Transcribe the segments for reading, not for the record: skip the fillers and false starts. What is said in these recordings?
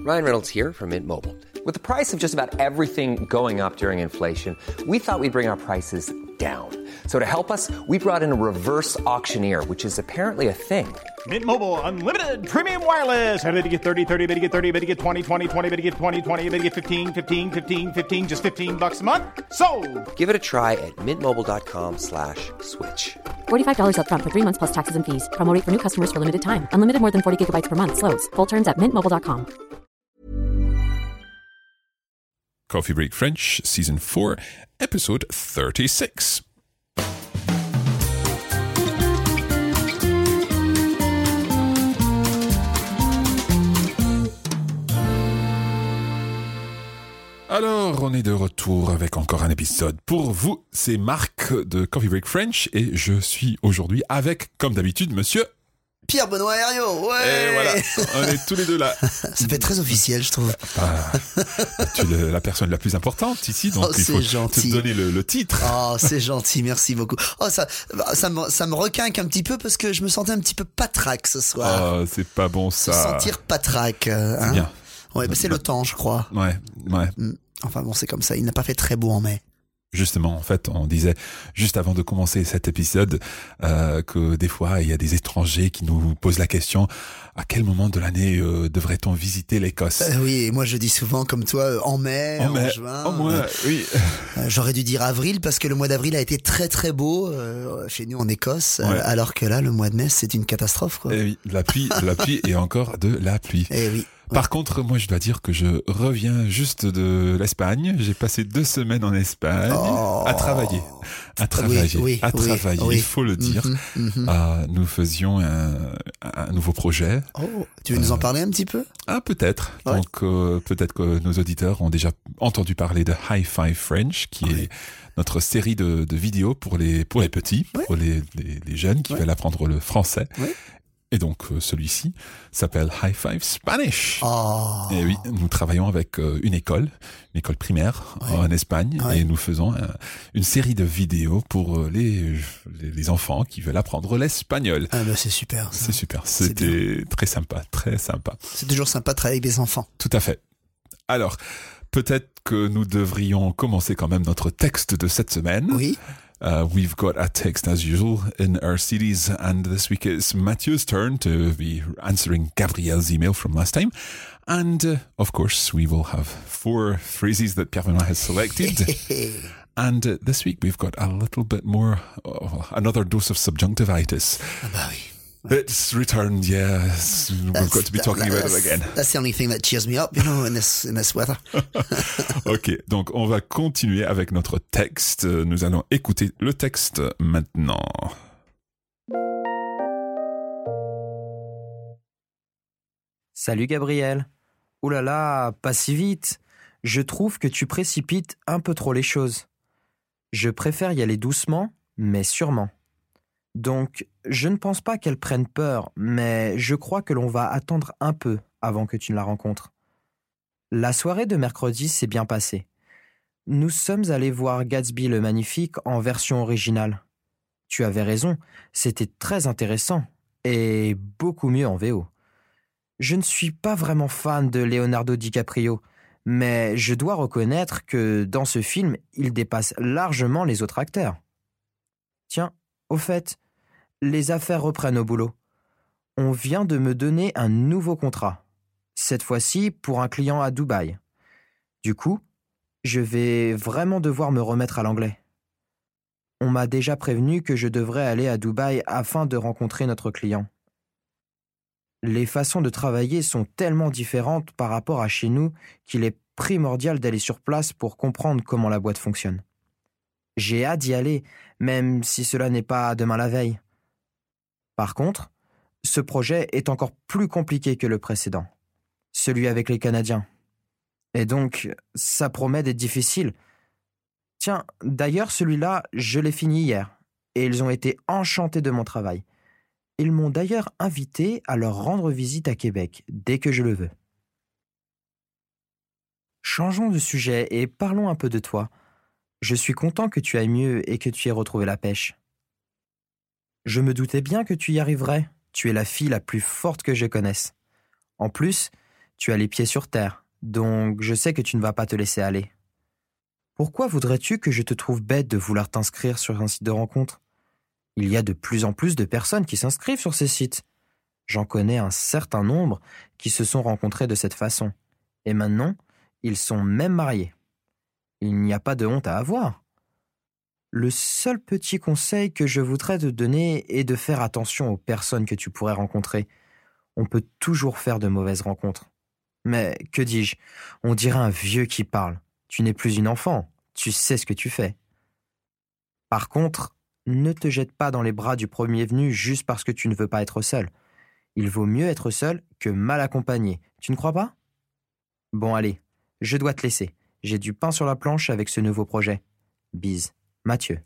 Ryan Reynolds here from Mint Mobile. With the price of just about everything going up during inflation, we thought we'd bring our prices down. So to help us, we brought in a reverse auctioneer, which is apparently a thing. Mint Mobile Unlimited Premium Wireless. How to get 30, 30, bit to get 30, bit to get 20, 20, 20, bit to get 20, 20, bit to get 15, 15, 15, 15, just $15 a month? Sold! Give it a try at mintmobile.com/switch. $45 up front for 3 months plus taxes and fees. Promo rate for new customers for limited time. Unlimited more than 40 gigabytes per month. Slows full terms at mintmobile.com. Coffee Break French, Season 4, Episode 36. Alors, on est de retour avec encore un épisode. Pour vous, c'est Marc de Coffee Break French et je suis aujourd'hui avec, comme d'habitude, monsieur... Pierre-Benoît Herriot, ouais. Et voilà, on est tous les deux là. Ça fait très officiel, je trouve. Tu es la personne la plus importante ici, donc il faut te donner le titre. Oh, c'est gentil, merci beaucoup. Oh, ça me requinque un petit peu parce que je me sentais un petit peu patraque ce soir. Oh, c'est pas bon ça. Se sentir patraque. C'est bien. Ouais, c'est le temps, je crois. Ouais. Enfin bon, c'est comme ça, il n'a pas fait très beau en mai. Justement, en fait, on disait juste avant de commencer cet épisode que des fois, il y a des étrangers qui nous posent la question à quel moment de l'année devrait-on visiter l'Écosse ? Oui, et moi je dis souvent comme toi en mai, en juin. En mai, oui. J'aurais dû dire avril parce que le mois d'avril a été très très beau chez nous en Écosse, alors que là, le mois de mai, c'est une catastrophe, quoi. Et oui, la pluie et encore de la pluie. Et oui. Par contre, moi, je dois dire que je reviens juste de l'Espagne. J'ai passé 2 semaines en Espagne à travailler. Oui, il faut le dire. Nous faisions un nouveau projet. Oh, tu veux nous en parler un petit peu ? Ah, peut-être. Ouais. Donc, peut-être que nos auditeurs ont déjà entendu parler de High Five French, qui est notre série de vidéos pour les petits, pour les jeunes qui veulent apprendre le français. Ouais. Et donc, celui-ci s'appelle High Five Spanish. Oh. Et oui, nous travaillons avec une école primaire en Espagne, et nous faisons une série de vidéos pour les enfants qui veulent apprendre l'espagnol. Ah bah c'est super. Ça. C'est super. C'était très sympa, très sympa. C'est toujours sympa de travailler avec des enfants. Tout à fait. Alors, peut-être que nous devrions commencer quand même notre texte de cette semaine. Oui. We've got a text as usual in our series, and this week it's Matthew's turn to be answering Gabrielle's email from last time. And of course, we will have 4 phrases that Pierre-Benoit has selected. And this week we've got a little bit more, another dose of subjunctivitis. Ah bah oui. It's returned, yes. We've got to be talking about it again. That's the only thing that cheers me up, in this weather. Ok, donc on va continuer avec notre texte. Nous allons écouter le texte maintenant. Salut Gabriel. Ouh là là, pas si vite. Je trouve que tu précipites un peu trop les choses. Je préfère y aller doucement, mais sûrement. Donc, je ne pense pas qu'elle prenne peur, mais je crois que l'on va attendre un peu avant que tu ne la rencontres. La soirée de mercredi s'est bien passée. Nous sommes allés voir Gatsby le Magnifique en version originale. Tu avais raison, c'était très intéressant et beaucoup mieux en VO. Je ne suis pas vraiment fan de Leonardo DiCaprio, mais je dois reconnaître que dans ce film, il dépasse largement les autres acteurs. Tiens, au fait, les affaires reprennent au boulot. On vient de me donner un nouveau contrat. Cette fois-ci pour un client à Dubaï. Du coup, je vais vraiment devoir me remettre à l'anglais. On m'a déjà prévenu que je devrais aller à Dubaï afin de rencontrer notre client. Les façons de travailler sont tellement différentes par rapport à chez nous qu'il est primordial d'aller sur place pour comprendre comment la boîte fonctionne. J'ai hâte d'y aller, même si cela n'est pas demain la veille. Par contre, ce projet est encore plus compliqué que le précédent, celui avec les Canadiens. Et donc, ça promet d'être difficile. Tiens, d'ailleurs, celui-là, je l'ai fini hier, et ils ont été enchantés de mon travail. Ils m'ont d'ailleurs invité à leur rendre visite à Québec, dès que je le veux. Changeons de sujet et parlons un peu de toi. Je suis content que tu ailles mieux et que tu aies retrouvé la pêche. Je me doutais bien que tu y arriverais. Tu es la fille la plus forte que je connaisse. En plus, Tu as les pieds sur terre, donc je sais que tu ne vas pas te laisser aller. Pourquoi voudrais-tu que je te trouve bête de vouloir t'inscrire sur un site de rencontre ? Il y a de plus en plus de personnes qui s'inscrivent sur ces sites. J'en connais un certain nombre qui se sont rencontrés de cette façon. Et maintenant, ils sont même mariés. Il n'y a pas de honte à avoir. Le seul petit conseil que je voudrais te donner est de faire attention aux personnes que tu pourrais rencontrer. On peut toujours faire de mauvaises rencontres. Mais que dis-je ? On dirait un vieux qui parle. Tu n'es plus une enfant, tu sais ce que tu fais. Par contre, ne te jette pas dans les bras du premier venu juste parce que tu ne veux pas être seul. Il vaut mieux être seul que mal accompagné. Tu ne crois pas ? Bon allez, je dois te laisser. J'ai du pain sur la planche avec ce nouveau projet. Bise, Mathieu.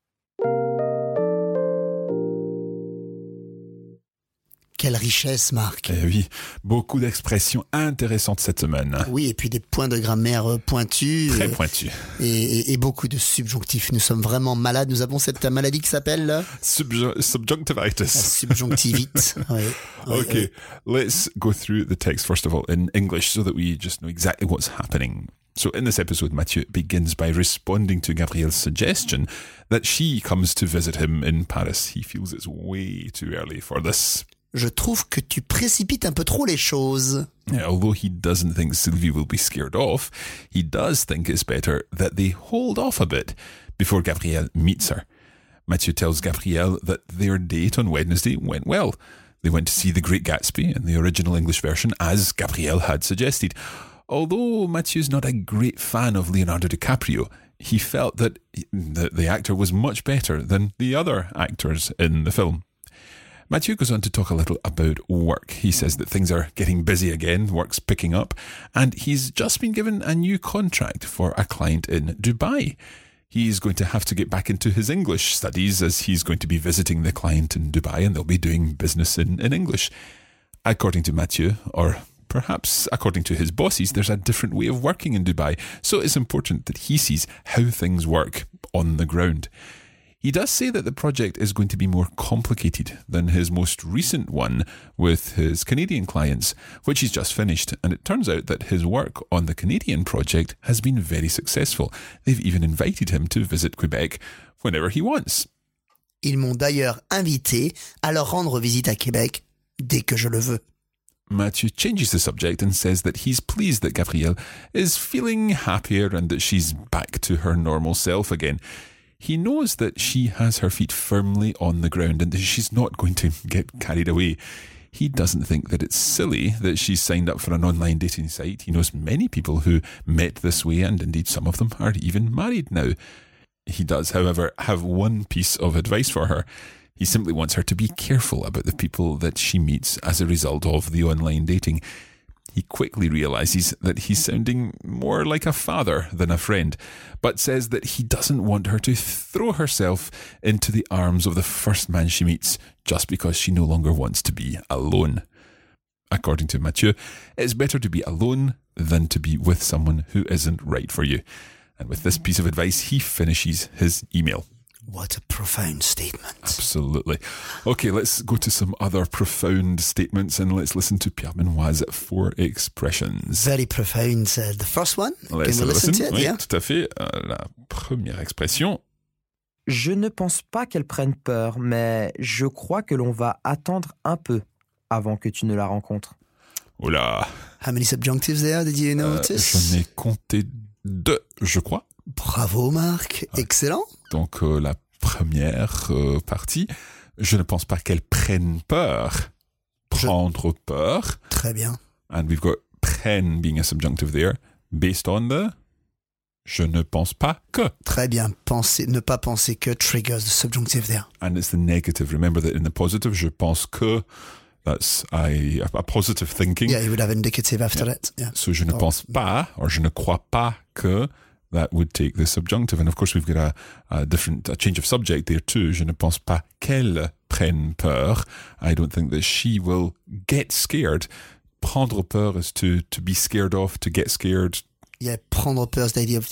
Quelle richesse, Marc. Eh oui, beaucoup d'expressions intéressantes cette semaine. Oui, et puis des points de grammaire pointus. Très pointus. Et beaucoup de subjonctifs. Nous sommes vraiment malades. Nous avons cette maladie qui s'appelle Subjunctivitis. la subjonctivite. Oui. Okay, let's go through the text first of all in English so that we just know exactly what's happening. So in this episode, Mathieu begins by responding to Gabrielle's suggestion that she comes to visit him in Paris. He feels it's way too early for this. Je trouve que tu précipites un peu trop les choses. Yeah, although he doesn't think Sylvie will be scared off, he does think it's better that they hold off a bit before Gabrielle meets her. Mathieu tells Gabrielle that their date on Wednesday went well. They went to see The Great Gatsby in the original English version, as Gabrielle had suggested. Although Mathieu's not a great fan of Leonardo DiCaprio, he felt that the actor was much better than the other actors in the film. Mathieu goes on to talk a little about work. He says that things are getting busy again, work's picking up, and he's just been given a new contract for a client in Dubai. He's going to have to get back into his English studies as he's going to be visiting the client in Dubai and they'll be doing business in English. According to Mathieu, or perhaps according to his bosses, there's a different way of working in Dubai, so it's important that he sees how things work on the ground. He does say that the project is going to be more complicated than his most recent one with his Canadian clients, which he's just finished, and it turns out that his work on the Canadian project has been very successful. They've even invited him to visit Quebec whenever he wants. Ils m'ont d'ailleurs invité à leur rendre visite à Québec dès que je le veux. Mathieu changes the subject and says that he's pleased that Gabrielle is feeling happier and that she's back to her normal self again. He knows that she has her feet firmly on the ground and that she's not going to get carried away. He doesn't think that it's silly that she's signed up for an online dating site. He knows many people who met this way, and indeed some of them are even married now. He does, however, have one piece of advice for her. He simply wants her to be careful about the people that she meets as a result of the online dating. He quickly realises that he's sounding more like a father than a friend, but says that he doesn't want her to throw herself into the arms of the first man she meets just because she no longer wants to be alone. According to Mathieu, it's better to be alone than to be with someone who isn't right for you. And with this piece of advice, he finishes his email. What a profound statement. Absolutely. Okay, let's go to some other profound statements and let's listen to Pierre Benoit's 4 expressions. Very profound. The first one? Let's Can we listen to it? Oui, Yeah. tout à fait. La première expression. Je ne pense pas qu'elle prenne peur, mais je crois que l'on va attendre un peu avant que tu ne la rencontres. Oh là. How many subjunctives there did you notice? J'en ai compté 2, je crois. Bravo, Marc. Excellent. Donc, la première partie, je ne pense pas qu'elle prenne peur. Prendre peur. Très bien. And we've got prenne being a subjunctive there, based on the je ne pense pas que. Très bien. Ne pas penser que triggers the subjunctive there. And it's the negative. Remember that in the positive, je pense que, that's a positive thinking. Yeah, you would have indicative after it. Yeah. So je ne pense pas, or je ne crois pas que, that would take the subjunctive. And of course, we've got a change of subject there too. Je ne pense pas qu'elle prenne peur. I don't think that she will get scared. Prendre peur is to be scared of, to get scared. Yeah, prendre peur is the idea of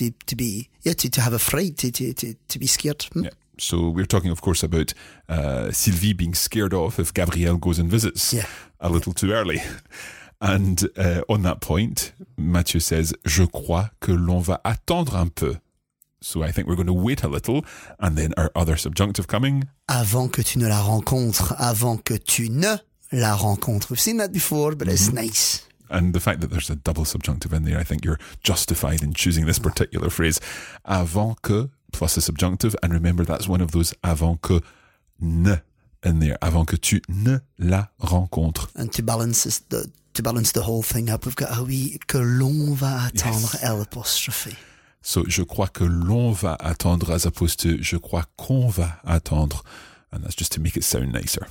to have a fright, to be scared. Yeah. So we're talking, of course, about Sylvie being scared off if Gabrielle goes and visits a little too early. And on that point, Mathieu says, je crois que l'on va attendre un peu. So I think we're going to wait a little, and then our other subjunctive coming. Avant que tu ne la rencontres, avant que tu ne la rencontres. We've seen that before, but it's nice. And the fact that there's a double subjunctive in there, I think you're justified in choosing this particular phrase. Avant que plus a subjunctive, and remember that's one of those avant que ne in there. Avant que tu ne la rencontres. And to balance the whole thing up, we've got que l'on va attendre, Yes. L apostrophe. So, je crois que l'on va attendre as opposed to je crois qu'on va attendre. And that's just to make it sound nicer.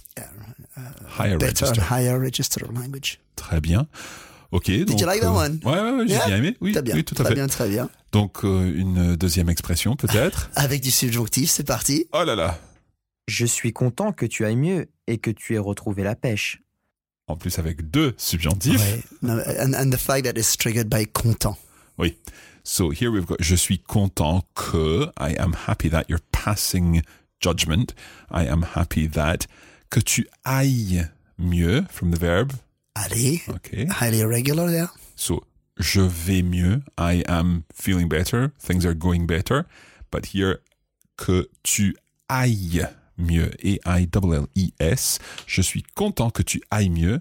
Higher Better register. and higher register of language. Très bien. OK. Did you like that one? Ouais, j'ai bien aimé. Oui, Très bien, oui, tout à très fait. bien, très bien. Donc, une deuxième expression, peut-être. Avec du subjonctif, c'est parti. Oh là là. Je suis content que tu ailles mieux et que tu aies retrouvé la pêche. En plus, avec deux subjonctifs. Ouais. No, and the fact that it's triggered by content. Oui. So here we've got je suis content que, I am happy that, you're passing judgment. I am happy that, que tu ailles mieux, from the verb. Allez, Okay. highly irregular there. So, je vais mieux. I am feeling better. Things are going better. But here, que tu ailles mieux. A-I-L-L-E-S. Je suis content que tu ailles mieux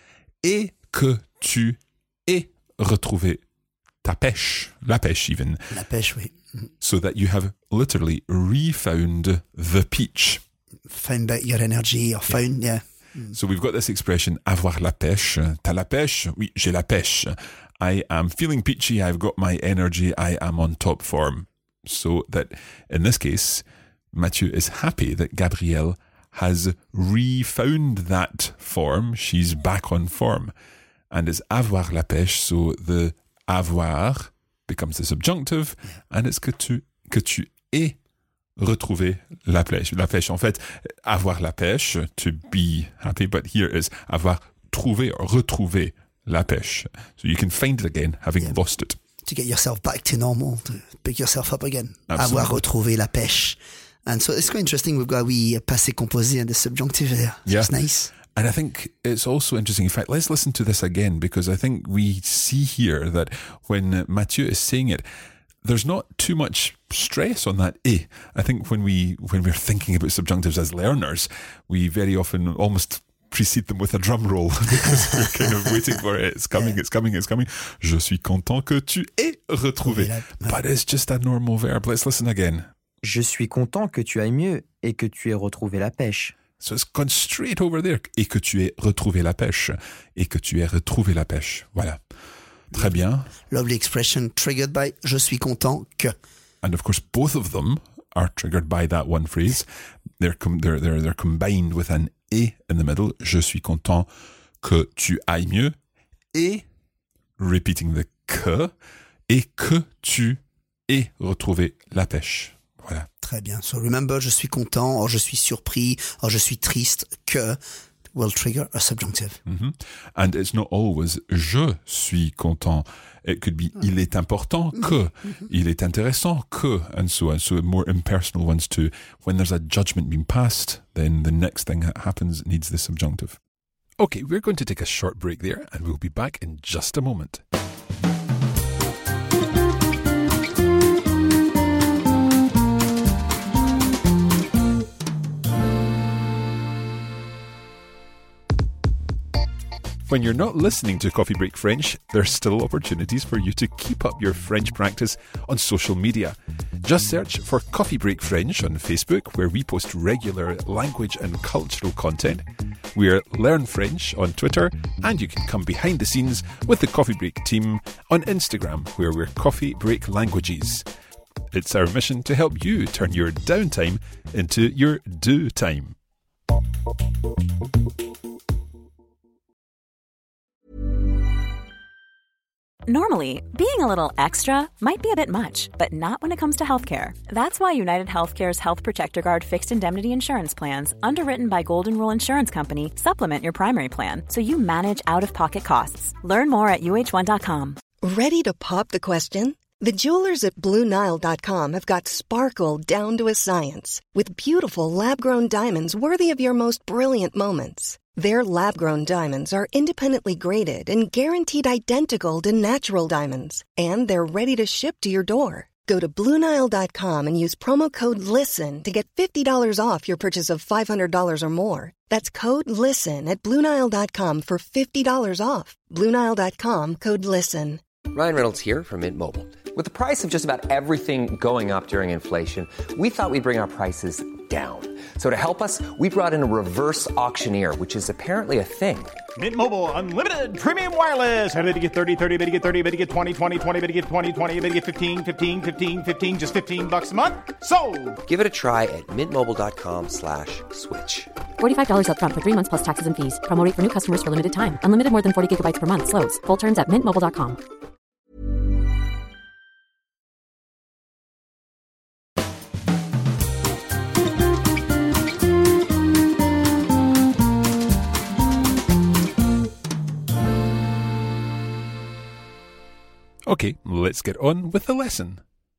et que tu aies retrouvé ta pêche. La pêche, even. La pêche, oui. So that you have literally refound the peach. Found back your energy or found, yeah. So we've got this expression, avoir la pêche. T'as la pêche? Oui, j'ai la pêche. I am feeling peachy. I've got my energy. I am on top form. So that in this case, Mathieu is happy that Gabrielle has refound that form. She's back on form. And it's avoir la pêche. So the avoir becomes the subjunctive. And it's que tu aies retrouver la pêche. La pêche, en fait, avoir la pêche, to be happy, but here is avoir trouvé or retrouvé la pêche. So you can find it again, having lost it. To get yourself back to normal, to pick yourself up again. Absolutely. Avoir retrouvé la pêche. And so it's quite interesting. We've got passé composé and the subjunctive there. So Yeah. it's nice. And I think it's also interesting. In fact, let's listen to this again, because I think we see here that when Mathieu is saying it, there's not too much stress on that "et." I think when we're thinking about subjunctives as learners, we very often almost precede them with a drum roll because we're kind of waiting for it. It's coming, it's coming, it's coming. Je suis content que tu aies retrouvé. But it's just a normal verb. Let's listen again. Je suis content que tu ailles mieux et que tu aies retrouvé la pêche. So it's gone straight over there. Et que tu aies retrouvé la pêche. Et que tu aies retrouvé la pêche. Voilà. Très bien. Lovely expression triggered by je suis content que. And of course, both of them are triggered by that one phrase. They're combined with an et in the middle. Je suis content que tu ailles mieux. Et, repeating the que, et que tu aies retrouvé la pêche. Voilà. Très bien. So remember, je suis content, or je suis surpris, or je suis triste que will trigger a subjunctive. Mm-hmm. And it's not always je suis content. It could be il est important que, il est intéressant que, and so on. So more impersonal ones too. When there's a judgment being passed, then the next thing that happens needs the subjunctive. Okay, we're going to take a short break there, and we'll be back in just a moment. When you're not listening to Coffee Break French, there's still opportunities for you to keep up your French practice on social media. Just search for Coffee Break French on Facebook, where we post regular language and cultural content. We're Learn French on Twitter, and you can come behind the scenes with the Coffee Break team on Instagram, where we're Coffee Break Languages. It's our mission to help you turn your downtime into your do time. Normally, being a little extra might be a bit much, but not when it comes to healthcare. That's why United Healthcare's Health Protector Guard fixed indemnity insurance plans, underwritten by Golden Rule Insurance Company, supplement your primary plan so you manage out-of-pocket costs. Learn more at uh1.com. Ready to pop the question? The jewelers at BlueNile.com have got sparkle down to a science with beautiful lab-grown diamonds worthy of your most brilliant moments. Their lab-grown diamonds are independently graded and guaranteed identical to natural diamonds. And they're ready to ship to your door. Go to BlueNile.com and use promo code LISTEN to get $50 off your purchase of $500 or more. That's code LISTEN at BlueNile.com for $50 off. BlueNile.com, code LISTEN. Ryan Reynolds here from Mint Mobile. With the price of just about everything going up during inflation, we thought we'd bring our prices down. So to help us, we brought in a reverse auctioneer, which is apparently a thing. Mint Mobile Unlimited Premium Wireless. How to get 30, 30, bit to get 30, bit to get 20, 20, 20, bit to get 20, 20, bit to get 15, 15, 15, 15, just $15 a month? Sold! Give it a try at mintmobile.com/switch. $45 up front for 3 months plus taxes and fees. Promo rate for new customers for limited time. Unlimited more than 40 gigabytes per month. Slows full terms at mintmobile.com. Okay, let's get on with the lesson.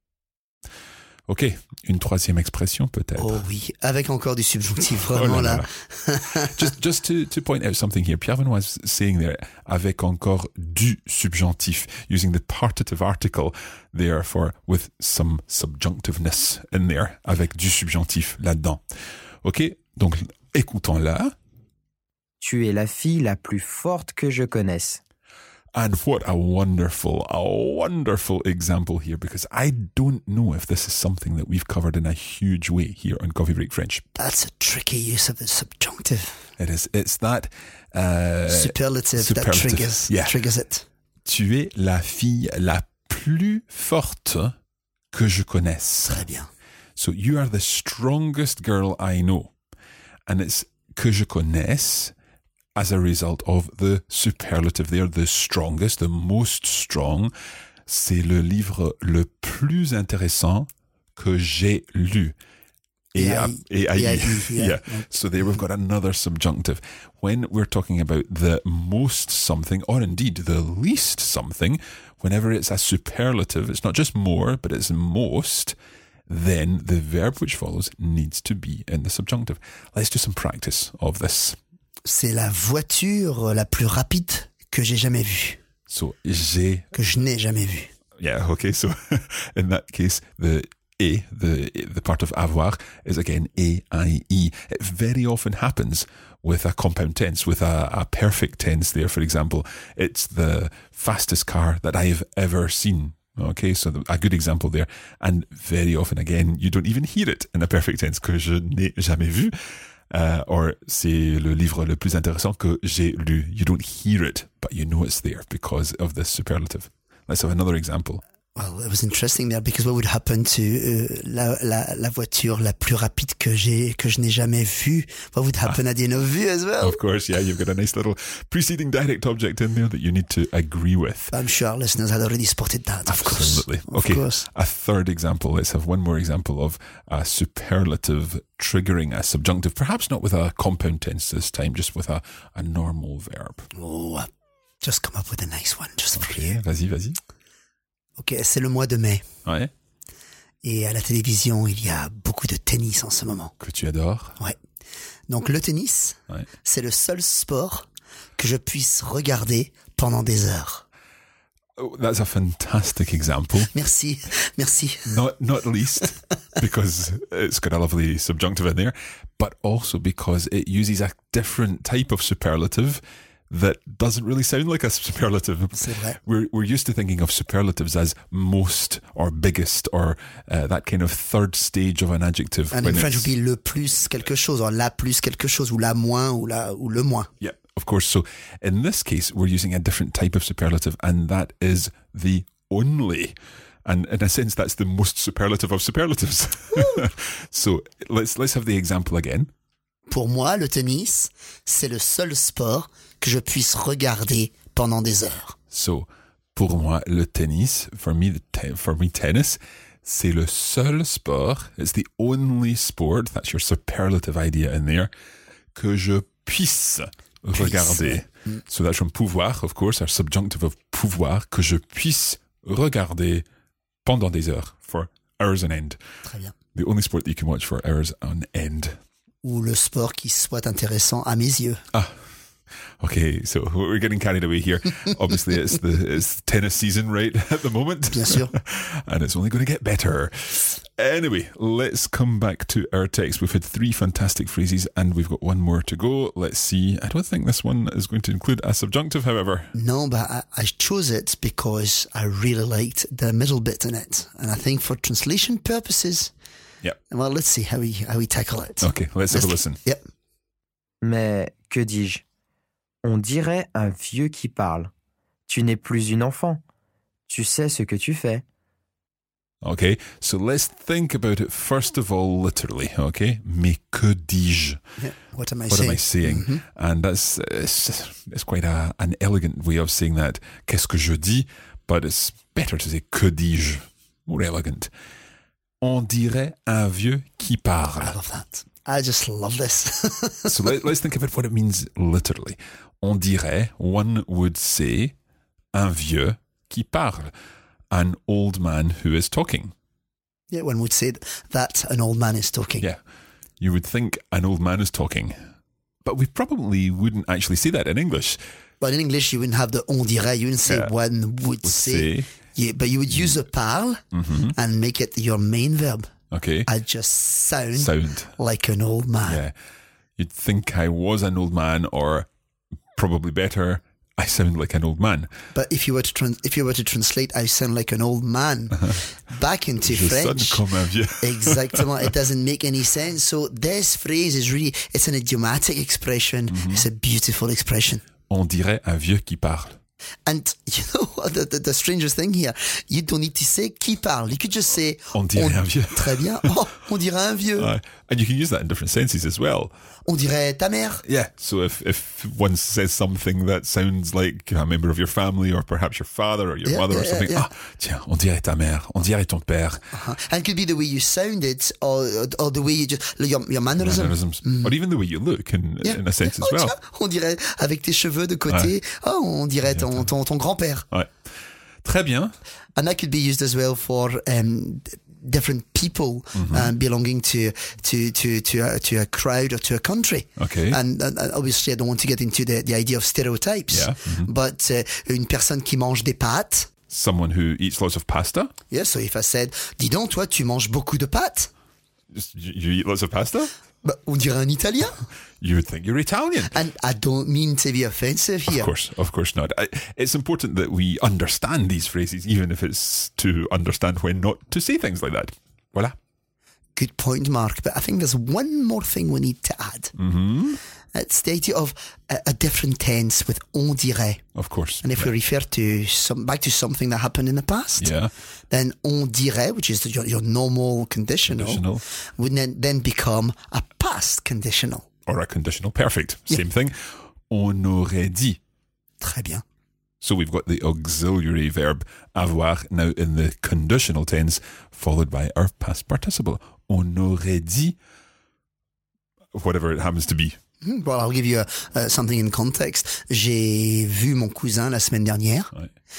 Ok, une troisième expression peut-être. Oh oui, avec encore du subjonctif, vraiment là. Just to point out something here, Pierre-Benoît was saying there, avec encore du subjonctif, using the partitive article there for, with some subjunctiveness in there, avec du subjonctif là-dedans. Ok, donc écoutons-la. Tu es la fille la plus forte que je connaisse. And what a wonderful example here, because I don't know if this is something that we've covered in a huge way here on Coffee Break French. That's a tricky use of the subjunctive. It is. It's that superlative that triggers it. Tu es la fille la plus forte que je connaisse. Très bien. So you are the strongest girl I know. And it's que je connaisse as a result of the superlative there, the strongest, the most strong. C'est le livre le plus intéressant que j'ai lu. Yeah. So there we've got another subjunctive. When we're talking about the most something, or indeed the least something, whenever it's a superlative, it's not just more, but it's most, then the verb which follows needs to be in the subjunctive. Let's do some practice of this. C'est la voiture la plus rapide que j'ai jamais vue. So, que je n'ai jamais vue. Yeah, okay. So, in that case, the part of avoir is again A-I-E. It very often happens with a compound tense, with a perfect tense there, for example. It's the fastest car that I've ever seen. Okay, so a good example there. And very often, again, you don't even hear it in a perfect tense, que je n'ai jamais vu. Or c'est le livre le plus intéressant que j'ai lu. You don't hear it, but you know it's there because of the superlative. Let's have another example. Well, it was interesting there because what would happen to la voiture la plus rapide que je n'ai jamais vue? What would happen at the end of vue as well? Of course, yeah, you've got a nice little preceding direct object in there that you need to agree with. I'm sure our listeners had already spotted that. Absolutely. Of course. A third example. Let's have one more example of a superlative triggering a subjunctive, perhaps not with a compound tense this time, just with a normal verb. Oh, I've just come up with a nice one just for you. Vas-y. Ok, c'est le mois de mai. Ouais. Et à la télévision, il y a beaucoup de tennis en ce moment. Que tu adores. Ouais. Donc le tennis, c'est le seul sport que je puisse regarder pendant des heures. Oh, that's a fantastic example. Merci. Not least because it's got a lovely subjunctive in there, but also because it uses a different type of superlative that doesn't really sound like a superlative. C'est vrai. We're used to thinking of superlatives as most or biggest or that kind of third stage of an adjective. And in French would be le plus quelque chose or la plus quelque chose ou la moins ou le moins. Yeah, of course. So in this case, we're using a different type of superlative, and that is the only. And in a sense, that's the most superlative of superlatives. So let's have the example again. Pour moi, le tennis, c'est le seul sport que je puisse regarder pendant des heures. So, pour moi, le tennis, for me, tennis, c'est le seul sport, it's the only sport, that's your superlative idea in there, que je puisse regarder. So that's from pouvoir, of course, our subjunctive of pouvoir, que je puisse regarder pendant des heures, for hours on end. Très bien. The only sport that you can watch for hours on end. Ou le sport qui soit intéressant à mes yeux. Ah, Okay, so we're getting carried away here. Obviously, it's tennis season right at the moment. Bien sûr. And it's only going to get better. Anyway, let's come back to our text. We've had 3 fantastic phrases and we've got one more to go. Let's see. I don't think this one is going to include a subjunctive, however. No, but I chose it because I really liked the middle bit in it. And I think for translation purposes, Yep. well, let's see how we tackle it. Okay, let's have a listen. Yep. Mais que dis-je? On dirait un vieux qui parle. Tu n'es plus une enfant. Tu sais ce que tu fais. Okay, so let's think about it first of all literally, okay? Mais que dis-je? Yeah. What am I What saying? am I saying? And that's it's quite an elegant way of saying that. Qu'est-ce que je dis? But it's better to say que dis-je. More elegant. On dirait un vieux qui parle. I love that. I just love this. So let's think about what it means literally. On dirait, one would say, un vieux qui parle. An old man who is talking. Yeah, one would say that an old man is talking. Yeah. You would think an old man is talking. But we probably wouldn't actually say that in English. But in English, you wouldn't have the on dirait. You wouldn't say one would say. Yeah, but you would use the parle and make it your main verb. Okay. I just sound like an old man. Yeah. You'd think I was an old man, or probably better, I sound like an old man. But if you were to translate, I sound like an old man back into Je French. sonne comme un vieux. Exactement. It doesn't make any sense. So this phrase is really, it's an idiomatic expression. It's a beautiful expression. On dirait un vieux qui parle. And you know the strangest thing here, you don't need to say qui parle. You could just say On dirait un vieux. Très bien. Oh, on dirait un vieux. And you can use that in different senses as well. On dirait ta mère. Yeah, so if one says something that sounds like a member of your family, or perhaps your father or your mother or something, tiens, on dirait ta mère, on dirait ton père. And it could be the way you sound it, or the way you just your mannerisms. Or even the way you look in a sense as well. Tiens, on dirait avec tes cheveux de côté, on dirait ton grand-père. Ouais. Très bien. And that could be used as well for different people belonging to a crowd or to a country. Okay. And obviously, I don't want to get into the idea of stereotypes. Yeah. But une personne qui mange des pâtes. Someone who eats lots of pasta. Yeah, so if I said, dis donc, toi, tu manges beaucoup de pâtes. You eat lots of pasta? Bah, on dirait un Italien. You would think you're Italian. And I don't mean to be offensive here. Of course not. It's important that we understand these phrases, even if it's to understand when not to say things like that. Voilà. Good point, Mark. But I think there's one more thing we need to add. It's the idea of a different tense with on dirait. Of course. And if we refer to back to something that happened in the past, then on dirait, which is your normal conditional, would then become a past conditional. Or a conditional perfect. Same thing. On aurait dit. Très bien. So we've got the auxiliary verb avoir now in the conditional tense, followed by our past participle. On aurait dit, whatever it happens to be. Well, I'll give you something in context. J'ai vu mon cousin la semaine dernière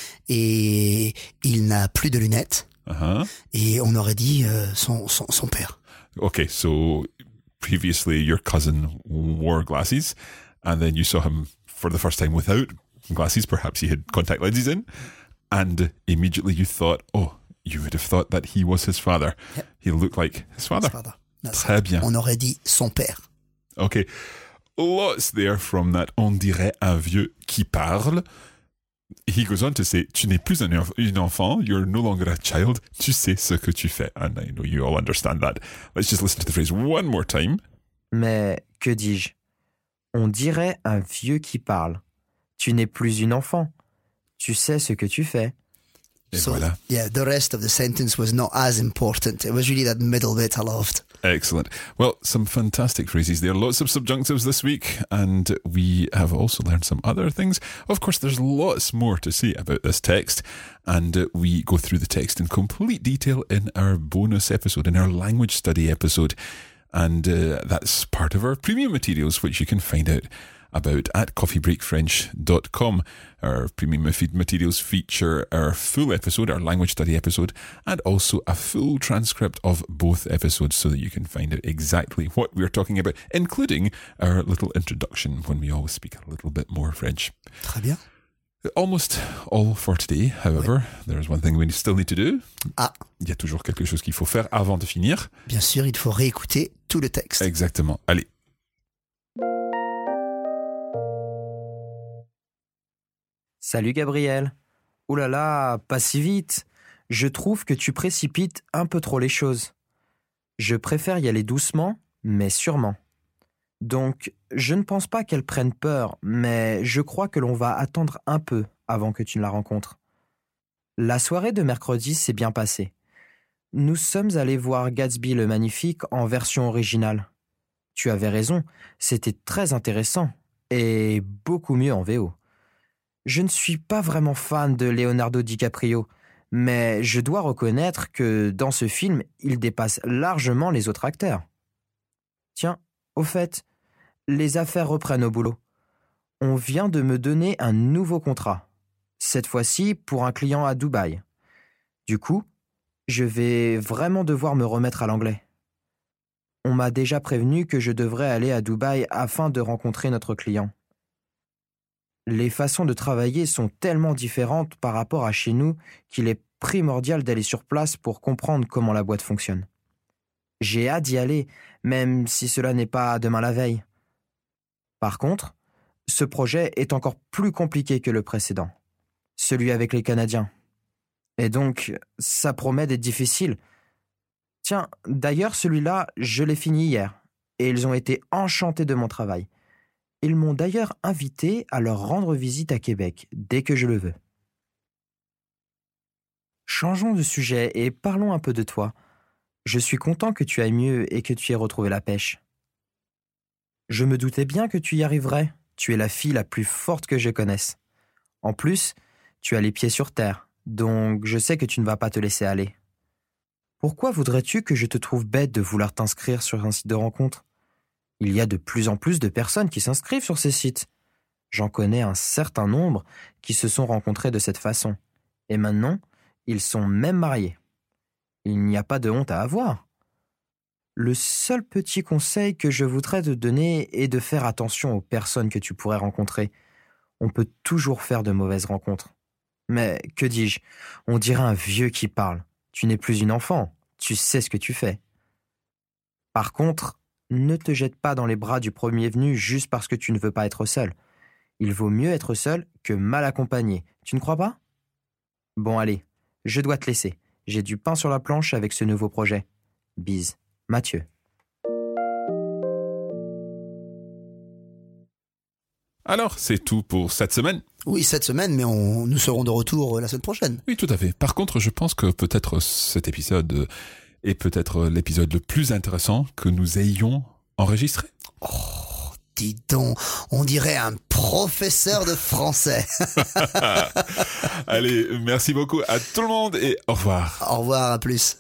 et il n'a plus de lunettes et on aurait dit son père. Okay, so previously your cousin wore glasses and then you saw him for the first time without glasses. Perhaps he had contact lenses in, and immediately you thought, you would have thought that he was his father. Yep. He looked like his father. Très bien. On aurait dit son père. Okay. Lots there from that on dirait un vieux qui parle. He goes on to say, tu n'es plus un enfant, you're no longer a child, tu sais ce que tu fais. And I know you all understand that. Let's just listen to the phrase one more time. Mais que dis-je? On dirait un vieux qui parle. Tu n'es plus une enfant. Tu sais ce que tu fais. Et voilà. Yeah, the rest of the sentence was not as important. It was really that middle bit I loved. Excellent. Well, some fantastic phrases there. Lots of subjunctives this week, and we have also learned some other things. Of course, there's lots more to say about this text, and we go through the text in complete detail in our bonus episode, in our language study episode, and that's part of our premium materials, which you can find out about at coffeebreakfrench.com. Our premium materials feature our full episode, our language study episode, and also a full transcript of both episodes so that you can find out exactly what we're talking about, including our little introduction when we always speak a little bit more French. Très bien. Almost all for today, however. There's one thing we still need to do. Il y a toujours quelque chose qu'il faut faire avant de finir. Bien sûr, il faut réécouter tout le texte. Exactement. Allez. Salut Gabriel. Ouh là là, pas si vite. Je trouve que tu précipites un peu trop les choses. Je préfère y aller doucement, mais sûrement. Donc, je ne pense pas qu'elle prenne peur, mais je crois que l'on va attendre un peu avant que tu ne la rencontres. La soirée de mercredi s'est bien passée. Nous sommes allés voir Gatsby le Magnifique en version originale. Tu avais raison, c'était très intéressant et beaucoup mieux en VO. Je ne suis pas vraiment fan de Leonardo DiCaprio, mais je dois reconnaître que dans ce film, il dépasse largement les autres acteurs. Tiens, au fait, les affaires reprennent au boulot. On vient de me donner un nouveau contrat, cette fois-ci pour un client à Dubaï. Du coup, je vais vraiment devoir me remettre à l'anglais. On m'a déjà prévenu que je devrais aller à Dubaï afin de rencontrer notre client. Les façons de travailler sont tellement différentes par rapport à chez nous qu'il est primordial d'aller sur place pour comprendre comment la boîte fonctionne. J'ai hâte d'y aller, même si cela n'est pas demain la veille. Par contre, ce projet est encore plus compliqué que le précédent, celui avec les Canadiens. Et donc, ça promet d'être difficile. Tiens, d'ailleurs, celui-là, je l'ai fini hier, et ils ont été enchantés de mon travail. Ils m'ont d'ailleurs invité à leur rendre visite à Québec, dès que je le veux. Changeons de sujet et parlons un peu de toi. Je suis content que tu ailles mieux et que tu aies retrouvé la pêche. Je me doutais bien que tu y arriverais. Tu es la fille la plus forte que je connaisse. En plus, tu as les pieds sur terre, donc je sais que tu ne vas pas te laisser aller. Pourquoi voudrais-tu que je te trouve bête de vouloir t'inscrire sur un site de rencontre ? Il y a de plus en plus de personnes qui s'inscrivent sur ces sites. J'en connais un certain nombre qui se sont rencontrés de cette façon. Et maintenant, ils sont même mariés. Il n'y a pas de honte à avoir. Le seul petit conseil que je voudrais te donner est de faire attention aux personnes que tu pourrais rencontrer. On peut toujours faire de mauvaises rencontres. Mais, que dis-je, on dirait un vieux qui parle. Tu n'es plus une enfant, tu sais ce que tu fais. Par contre, ne te jette pas dans les bras du premier venu juste parce que tu ne veux pas être seul. Il vaut mieux être seul que mal accompagné, tu ne crois pas ? Bon allez, je dois te laisser. J'ai du pain sur la planche avec ce nouveau projet. Bise, Mathieu. Alors, c'est tout pour cette semaine. Oui, cette semaine, mais nous serons de retour la semaine prochaine. Oui, tout à fait. Par contre, je pense que peut-être cet épisode est peut-être l'épisode le plus intéressant que nous ayons enregistré. Oh, dis donc, on dirait un professeur de français. Allez, merci beaucoup à tout le monde et au revoir. Au revoir, à plus.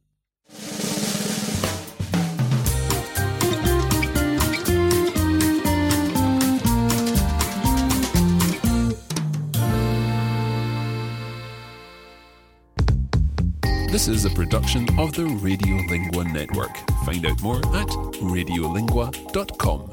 This is a production of the Radiolingua Network. Find out more at radiolingua.com.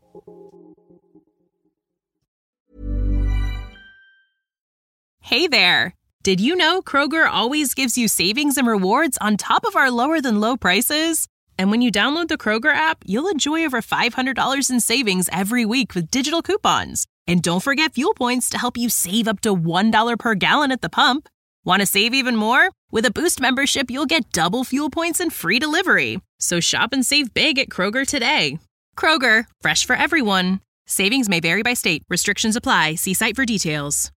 Hey there! Did you know Kroger always gives you savings and rewards on top of our lower-than-low prices? And when you download the Kroger app, you'll enjoy over $500 in savings every week with digital coupons. And don't forget fuel points to help you save up to $1 per gallon at the pump. Want to save even more? With a Boost membership, you'll get double fuel points and free delivery. So shop and save big at Kroger today. Kroger, fresh for everyone. Savings may vary by state. Restrictions apply. See site for details.